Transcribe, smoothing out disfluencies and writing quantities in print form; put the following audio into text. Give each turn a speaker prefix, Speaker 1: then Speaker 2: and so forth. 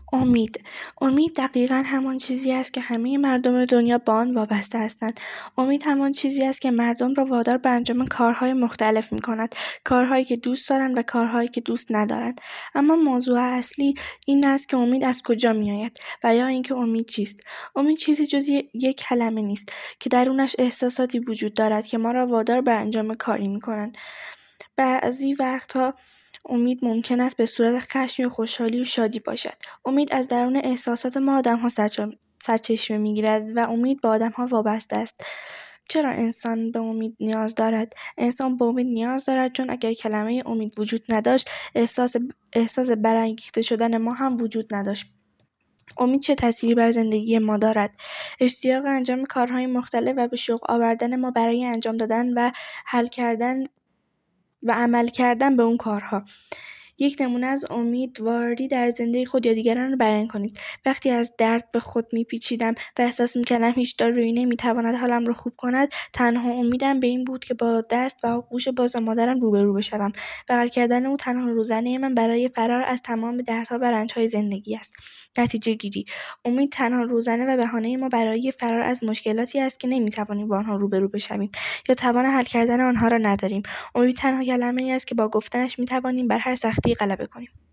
Speaker 1: امید دقیقا همان چیزی است که همه مردم دنیا به آن وابسته هستند. امید همان چیزی است که مردم را وادار به انجام کارهای مختلف می‌کند، کارهایی که دوست دارند و کارهایی که دوست ندارند. اما موضوع اصلی این است که امید از کجا می‌آید و یا اینکه امید چیست. امید چیزی جز یک کلمه نیست که درونش احساساتی وجود دارد که ما را وادار به انجام کاری می‌کنند. بعضی وقتها امید ممکن است به صورت خشم یا خوشحالی و شادی باشد. امید از درون احساسات ما آدم‌ها سرچشمه می‌گیرد و امید به آدم‌ها وابسته است. چرا انسان به امید نیاز دارد؟ انسان به امید نیاز دارد چون اگر کلمه امید وجود نداشت، احساس برانگیخته شدن ما هم وجود نداشت. امید چه تأثیری بر زندگی ما دارد؟ اشتیاق انجام کارهای مختلف و به شوق آوردن ما برای انجام دادن و حل کردن و عمل کردن به اون کارها. یک نمونه از امیدواری در زندگی خود یا دیگران را بیان کنید. وقتی از درد به خود میپیچیدم و احساس میکردم هیچ دارویی نمیتواند حالم را خوب کند، تنها امیدم به این بود که با دست و آغوش باز مادرم روبرو بشوم. بغل کردن او تنها روزنه من برای فرار از تمام دردها و رنجهای زندگی است. نتیجه گیری، امید تنها روزنه و بهانه ما برای فرار از مشکلاتی است که نمیتوانیم با آنها روبرو بشویم یا توان حل کردن آنها را نداریم. امید تنها کلمه‌ای است که با گفتنش می‌توانیم بر هر سختی غلبه کنیم.